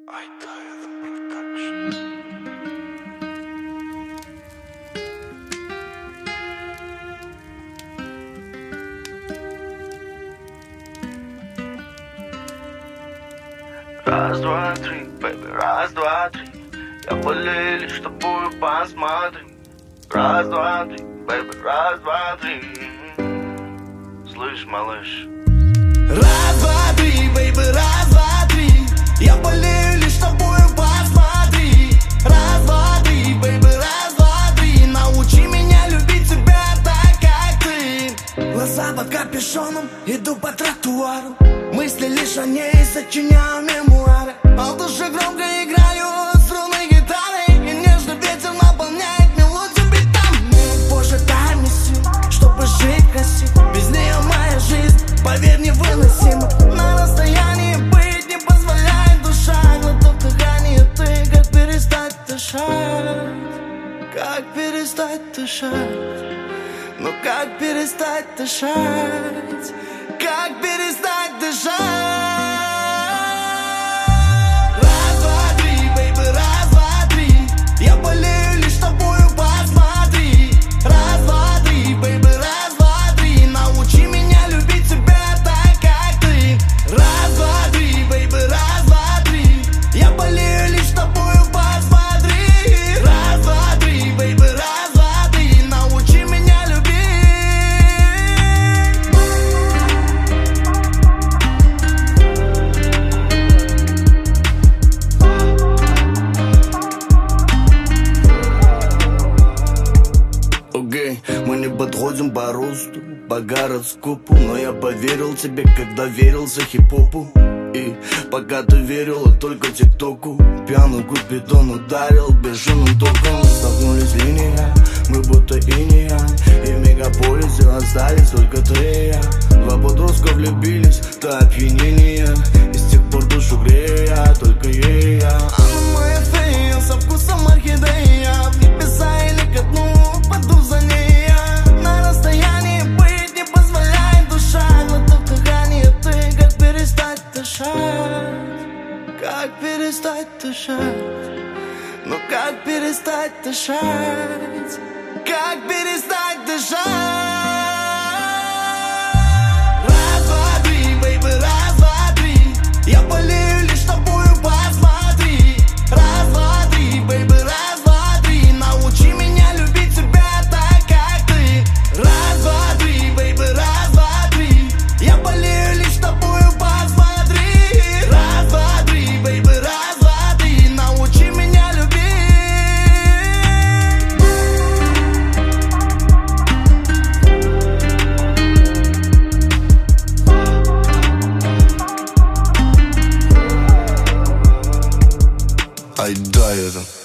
Раз, два, три, бэйби, раз, два, три. Я болею лишь тобою, посмотри. Раз, два, три, бэйби, раз, два, три. Слышь, малыш. Раз, два, три, бэйби, раз, два, три. Я болею лишь тобою, посмотри. Раз, два, три, бэйби, раз, два, три. Научи меня любить тебя так, как ты. Глаза под капюшоном, иду по тротуару. Мысли лишь о ней, сочиняю мемуары. А в душе громко играю струны гитары. И нежно ветер наполняет мелодию битами. Боже, дай мне сил, чтобы жить красиво. Без нее моя жизнь, поверь, невыносима. На расстоянии быть не позволяет душа. Глоток дыхания, ты как перестать дышать? Как перестать дышать? Ну как перестать дышать? Как перестать дышать? Раз, два, три, бэйби, раз, два, три. Я болею лишь тобою, посмотри. Раз, два, три, бэйби, раз, два, три. Научи меня любить тебя так, как ты. Раз, два, три, бэйби, раз, два, три. Я болею лишь тобою, посмотри. Раз, два, три, бэйби, раз, два, три. Научи меня любить. Мы не подходим по росту, по гороскопу. Но я поверил тебе, когда верился хип-хопу. И пока ты верила только тик-току, пьяный Купидон ударил бешеным током. Столкнулись линия, мы будто иния. И в мегаполисе остались только ты и я. Два подростка влюбились до опьянения. И с тех пор душу грею я, только ей я. Она моя фея, со вкусом орхидея. В небеса или ко дну упаду за ней. Как перестать дышать? Ну как перестать дышать? Как перестать дышать? Раз, два, три, бэйби, раз, два, три. Я болею лишь тобою, посмотри. Раз, два, три, бэйби, раз, два, три. Научи меня любить тебя так, как ты. Раз, два, три, бэйби, раз, два, три. Я болею лишь тобою, посмотри. Раз, два, три, бэйби, раз, два, три. Научи меня любить. Ай, да, это